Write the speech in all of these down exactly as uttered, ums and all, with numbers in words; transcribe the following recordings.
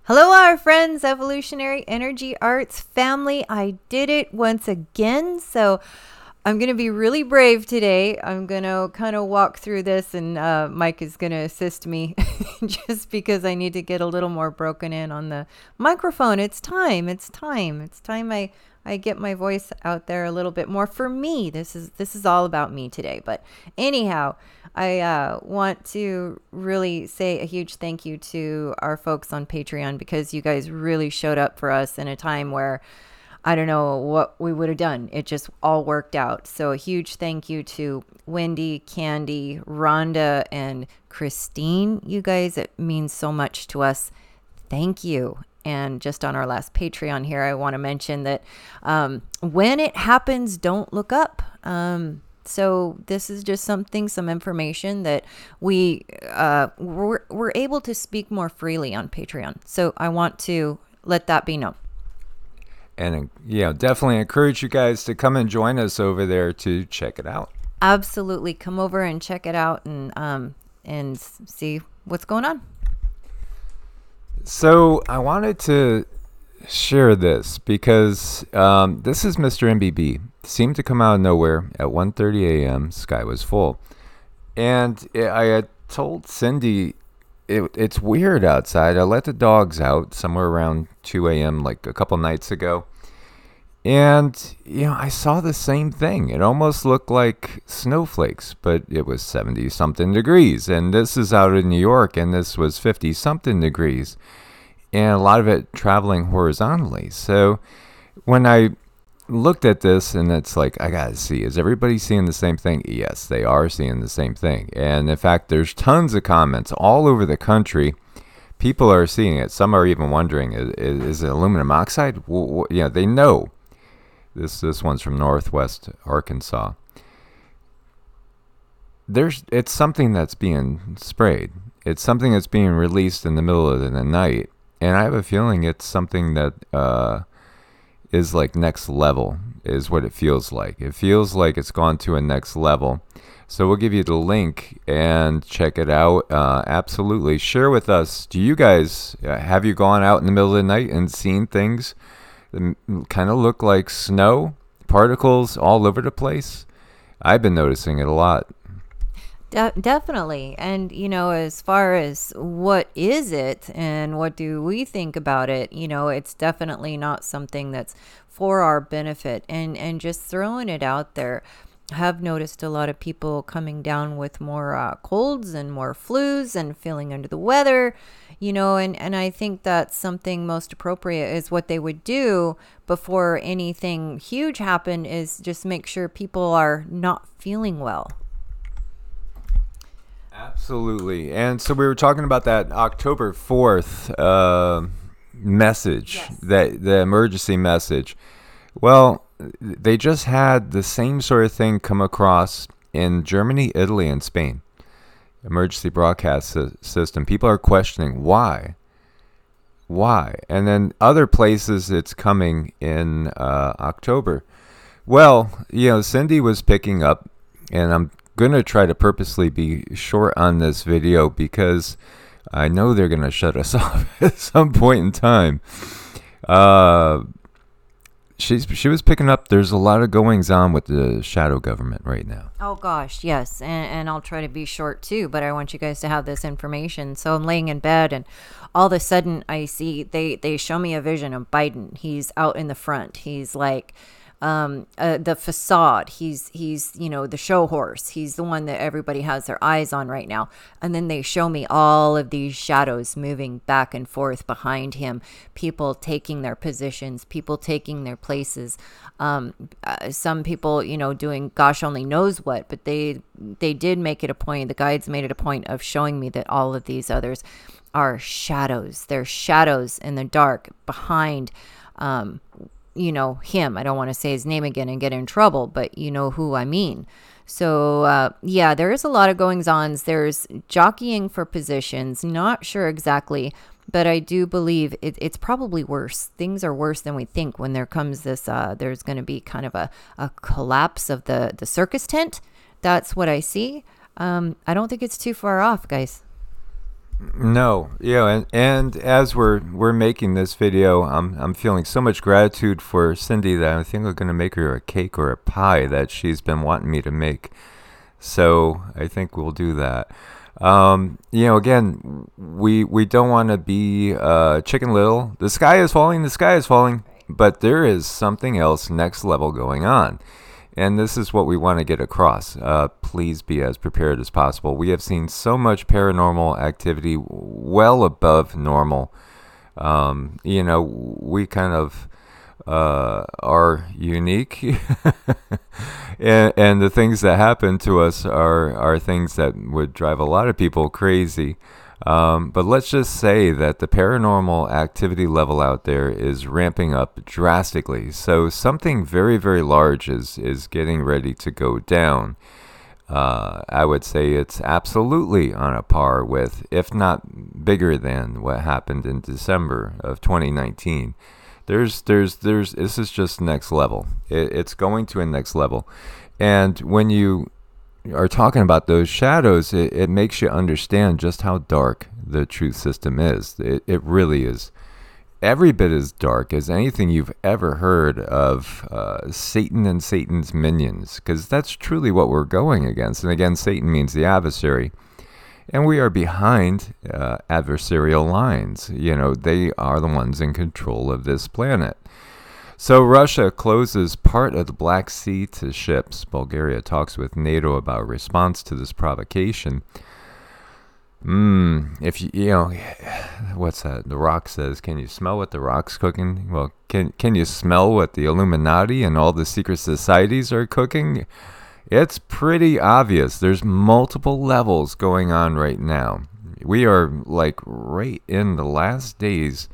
Hello, our friends, Evolutionary Energy Arts family. I did it once again. So I'm going to be really brave today. I'm going to kind of walk through this, and uh, Mike is going to assist me just because I need to get a little more broken in on the microphone. It's time. It's time. It's time I, I get my voice out there a little bit more for me. This is this is all about me today. But anyhow, I uh, want to really say a huge thank you to our folks on Patreon, because you guys really showed up for us in a time where I don't know what we would have done. It just all worked out. So a huge thank you to Wendy, Candy, Rhonda, and Christine. You guys, it means so much to us. Thank you. And just on our last Patreon here, I want to mention that um, when it happens, don't look up. Um, so this is just something, some information that we uh, we're, we're able to speak more freely on Patreon. So I want to let that be known. And yeah, definitely encourage you guys to come and join us over there to check it out. Absolutely, come over and check it out and um and see what's going on. So I wanted to share this because um, this is Mister M B B. Seemed to come out of nowhere at one thirty a.m. Sky was full, and it, I had told Cindy it, it's weird outside. I let the dogs out somewhere around two a.m. like a couple nights ago, and you know I saw the same thing. It almost looked like snowflakes, but it was seventy something degrees, and this is out in New York, and this was fifty something degrees, and a lot of it traveling horizontally. So when I looked at this, and it's like, I gotta see, is everybody seeing the same thing? Yes, they are seeing the same thing. And in fact, there's tons of comments all over the country. People are seeing it. Some are even wondering, is, is it aluminum oxide? Well, yeah, they know. This this one's from Northwest Arkansas. There's it's something that's being sprayed. It's something that's being released in the middle of the night, and I have a feeling it's something that uh, is like next level, is what it feels like. It feels like it's gone to a next level. So we'll give you the link and check it out. Uh, absolutely, share with us. Do you guys uh, have you gone out in the middle of the night and seen things that kind of look like snow particles all over the place? I've been noticing it a lot. De- definitely. And, you know, as far as what is it and what do we think about it, you know, it's definitely not something that's for our benefit. And, and just throwing it out there, have noticed a lot of people coming down with more uh, colds and more flus and feeling under the weather, you know, and, and I think that's something most appropriate is what they would do before anything huge happened is just make sure people are not feeling well. Absolutely. And so we were talking about that October fourth uh, message, yes. that the emergency message. Well, they just had the same sort of thing come across in Germany, Italy, and Spain. Emergency broadcast system. People are questioning why. Why? And then other places it's coming in uh, October. Well, you know, Cindy was picking up, and I'm going to try to purposely be short on this video because I know they're going to shut us off at some point in time. Uh, she's she was picking up. There's a lot of goings on with the shadow government right now. Oh gosh, yes, and, and I'll try to be short too. But I want you guys to have this information. So I'm laying in bed, and all of a sudden I see they they show me a vision of Biden. He's out in the front. He's like. Um, uh, the facade, he's, he's, you know, the show horse. He's the one that everybody has their eyes on right now. And then they show me all of these shadows moving back and forth behind him, people taking their positions, people taking their places. Um, uh, some people, you know, doing gosh only knows what, but they, they did make it a point. The guides made it a point of showing me that all of these others are shadows. They're shadows in the dark behind, um, you know, him. I don't want to say his name again and get in trouble, but you know who I mean. So, uh, yeah, there is a lot of goings-ons. There's jockeying for positions. Not sure exactly, but I do believe it, it's probably worse. Things are worse than we think when there comes this, uh, there's going to be kind of a, a collapse of the, the circus tent. That's what I see. Um, I don't think it's too far off, guys. No, you know, and, and as we're we're making this video, I'm I'm feeling so much gratitude for Cindy that I think I'm gonna make her a cake or a pie that she's been wanting me to make. So I think we'll do that. Um, you know, again, we we don't want to be uh, Chicken Little. The sky is falling. The sky is falling. But there is something else next level going on. And this is what we want to get across. Uh, please be as prepared as possible. We have seen so much paranormal activity well above normal. Um, you know, we kind of uh, are unique. and, and the things that happen to us are, are things that would drive a lot of people crazy. Um, but let's just say that the paranormal activity level out there is ramping up drastically. So something very, very large is, is getting ready to go down. Uh, I would say it's absolutely on a par with, if not bigger than, what happened in December of twenty nineteen. There's, there's, there's, this is just next level. It, it's going to a next level. And when you are talking about those shadows, it, it makes you understand just how dark the truth system is. It, it really is every bit as dark as anything you've ever heard of uh, Satan and Satan's minions, because that's truly what we're going against. And again, Satan means the adversary. And we are behind uh, adversarial lines. You know, they are the ones in control of this planet. So Russia closes part of the Black Sea to ships. Bulgaria talks with NATO about a response to this provocation. Hmm, if you, you know, what's that? The Rock says, can you smell what the Rock's cooking? Well, can can you smell what the Illuminati and all the secret societies are cooking? It's pretty obvious. There's multiple levels going on right now. We are like right in the last days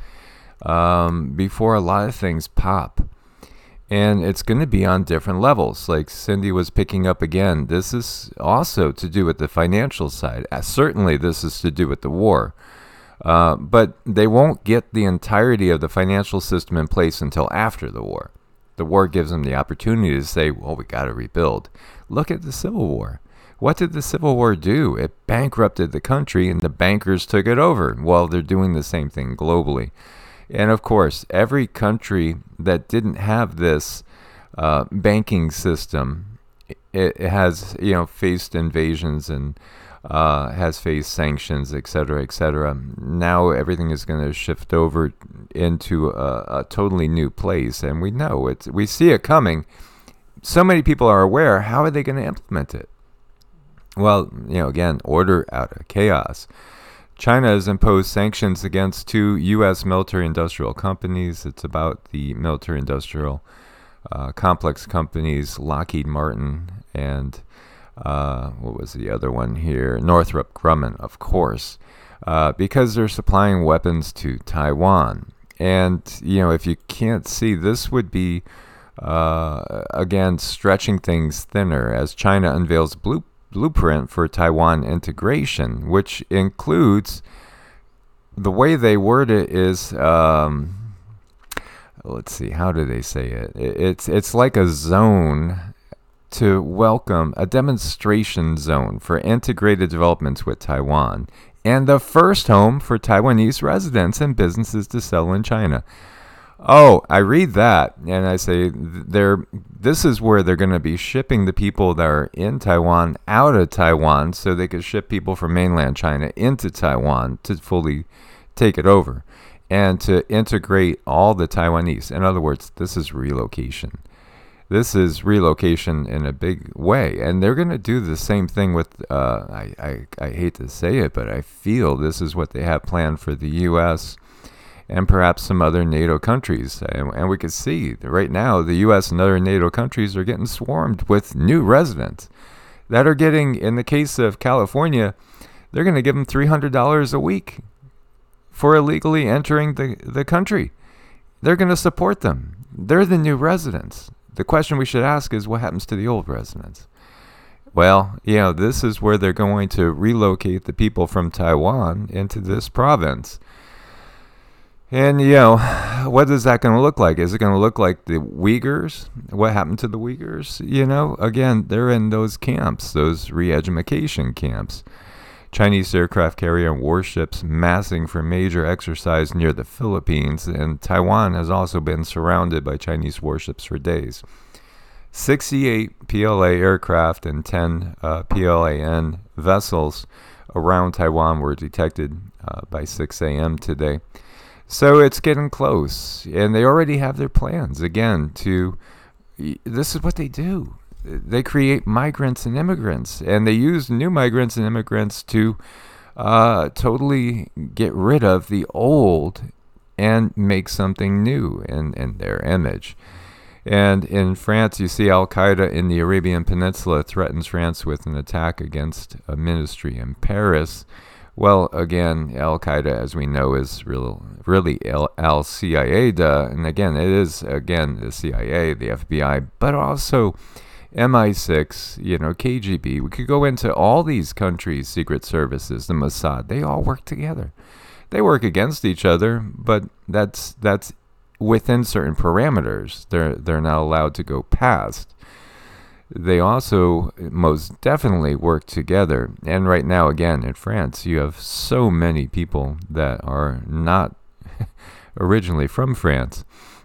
um, before a lot of things pop. And it's going to be on different levels. Like Cindy was picking up again, this is also to do with the financial side. Uh, certainly this is to do with the war. Uh, but they won't get the entirety of the financial system in place until after the war. The war gives them the opportunity to say, well, we got to rebuild. Look at the Civil War. What did the Civil War do? It bankrupted the country and the bankers took it over. Well, they're doing the same thing globally. And of course, every country that didn't have this uh, banking system, it, it has, you know, faced invasions and uh, has faced sanctions, et cetera, et cetera. Now everything is going to shift over into a, a totally new place, and we know it. We see it coming. So many people are aware. How are they going to implement it? Well, you know, again, order out of chaos. China has imposed sanctions against two U S military-industrial companies. It's about the military-industrial uh, complex companies, Lockheed Martin and uh, what was the other one here? Northrop Grumman, of course, uh, because they're supplying weapons to Taiwan. And, you know, if you can't see, this would be, uh, again, stretching things thinner as China unveils blue blueprint for Taiwan integration, which includes, the way they word it is, um, let's see, how do they say it? It's it's like a zone to welcome, a demonstration zone for integrated developments with Taiwan, and the first home for Taiwanese residents and businesses to sell in China. Oh, I read that and I say they're this is where they're going to be shipping the people that are in Taiwan out of Taiwan so they could ship people from mainland China into Taiwan to fully take it over and to integrate all the Taiwanese. In other words, this is relocation. This is relocation in a big way. And they're going to do the same thing with, uh, I, I, I hate to say it, but I feel this is what they have planned for the U S and perhaps some other NATO countries. And, and we can see that right now the U S and other NATO countries are getting swarmed with new residents that are getting, in the case of California, they're going to give them three hundred dollars a week for illegally entering the, the country. They're going to support them. They're the new residents. The question we should ask is, what happens to the old residents? Well, you know, this is where they're going to relocate the people from Taiwan into this province. And, you know, what is that going to look like? Is it going to look like the Uyghurs? What happened to the Uyghurs? You know, again, they're in those camps, those re-education camps. Chinese aircraft carrier and warships massing for major exercise near the Philippines, and Taiwan has also been surrounded by Chinese warships for days. sixty-eight P L A aircraft and ten uh, P L A N vessels around Taiwan were detected uh, by six a.m. today. So it's getting close, and they already have their plans, again, to, this is what they do. They create migrants and immigrants, and they use new migrants and immigrants to uh, totally get rid of the old and make something new in, in their image. And in France, you see Al-Qaeda in the Arabian Peninsula threatens France with an attack against a ministry in Paris. Well, again, Al-Qaeda, as we know, is real, really Al-Qaeda. And again, it is, again, the C I A, the F B I, but also M I six, you know, K G B. We could go into all these countries' secret services, the Mossad. They all work together. They work against each other, but that's that's within certain parameters. They're they're not allowed to go past. They also most definitely work together. And right now, again, in France, you have so many people that are not originally from France.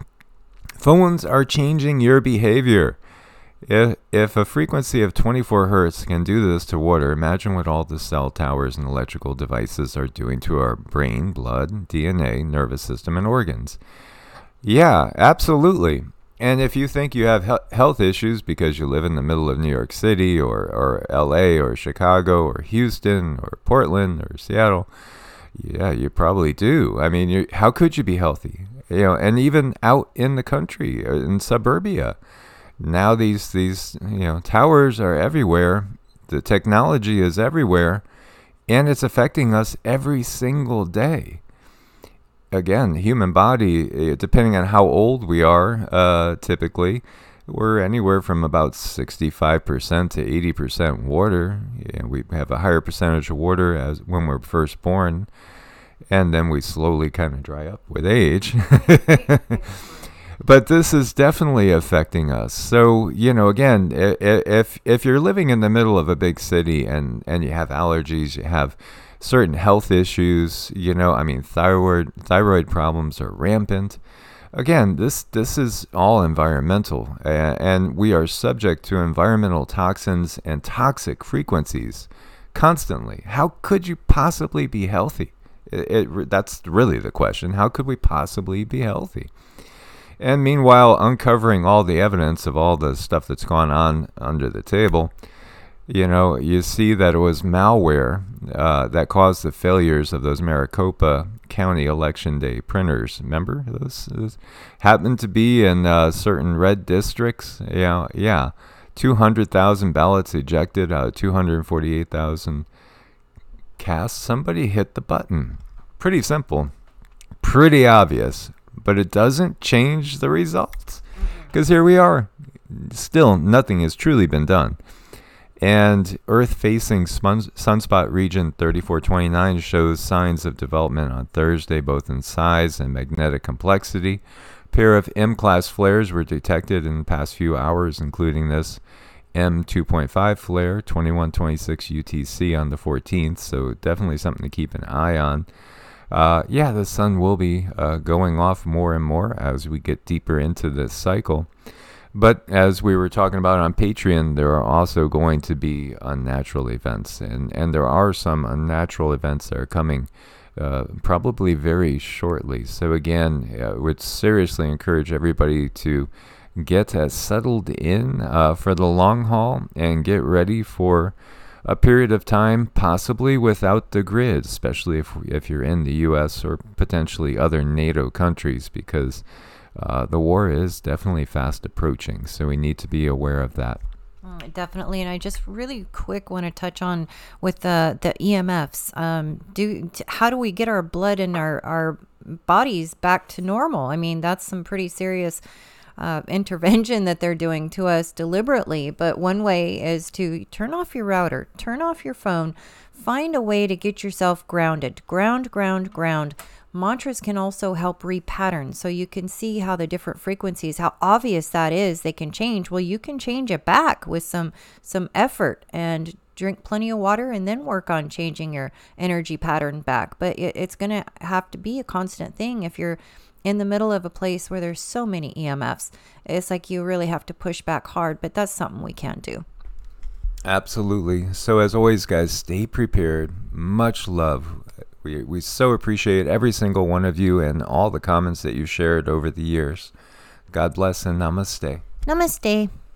Phones are changing your behavior. If, if a frequency of twenty-four hertz can do this to water, imagine what all the cell towers and electrical devices are doing to our brain, blood, D N A, nervous system, and organs. Yeah, absolutely. And if you think you have he- health issues because you live in the middle of New York City or, or L A or Chicago or Houston or Portland or Seattle, yeah, you probably do. I mean, you, how could you be healthy? You know, and even out in the country, in suburbia, now these these you know towers are everywhere. The technology is everywhere, and it's affecting us every single day. Again, human body, depending on how old we are, uh, typically, we're anywhere from about sixty-five percent to eighty percent water. Yeah, we have a higher percentage of water as when we're first born, and then we slowly kind of dry up with age. But this is definitely affecting us. So, you know, again, if if you're living in the middle of a big city and, and you have allergies, you have certain health issues, you know, I mean, thyroid thyroid problems are rampant. Again, this this is all environmental, uh, and we are subject to environmental toxins and toxic frequencies constantly. How could you possibly be healthy? It, it, that's really the question. How could we possibly be healthy? And meanwhile, uncovering all the evidence of all the stuff that's gone on under the table, you know, you see that it was malware uh, that caused the failures of those Maricopa County election day printers. Remember those? those happened to be in uh, certain red districts. Yeah, yeah. two hundred thousand ballots ejected out of two hundred forty-eight thousand cast. Somebody hit the button. Pretty simple. Pretty obvious. But it doesn't change the results. Because here we are. Still, nothing has truly been done. And Earth-facing spun- sunspot region thirty-four twenty-nine shows signs of development on Thursday, both in size and magnetic complexity. A pair of M-class flares were detected in the past few hours, including this M two point five flare, twenty-one twenty-six U T C on the fourteenth, so definitely something to keep an eye on. Uh, yeah, the sun will be uh, going off more and more as we get deeper into this cycle. But as we were talking about on Patreon, there are also going to be unnatural events. And, and there are some unnatural events that are coming uh, probably very shortly. So again, I would seriously encourage everybody to get uh, settled in uh, for the long haul and get ready for a period of time possibly without the grid, especially if if you're in the U S or potentially other NATO countries, because uh, the war is definitely fast approaching. So we need to be aware of that. Mm, definitely. And I just really quick want to touch on with the, the E M Fs. Um, do t- how do we get our blood and our, our bodies back to normal? I mean, that's some pretty serious Uh, intervention that they're doing to us deliberately. But one way is to turn off your router, turn off your phone, find a way to get yourself grounded. Ground, ground, ground. Mantras can also help repattern. So you can see how the different frequencies, how obvious that is, they can change. Well, you can change it back with some some effort and drink plenty of water and then work on changing your energy pattern back. But it, it's going to have to be a constant thing if you're in the middle of a place where there's so many E M Fs. It's like you really have to push back hard, but that's something we can do. Absolutely. So as always, guys, stay prepared. Much love. We, we so appreciate every single one of you and all the comments that you shared over the years. God bless and namaste. Namaste.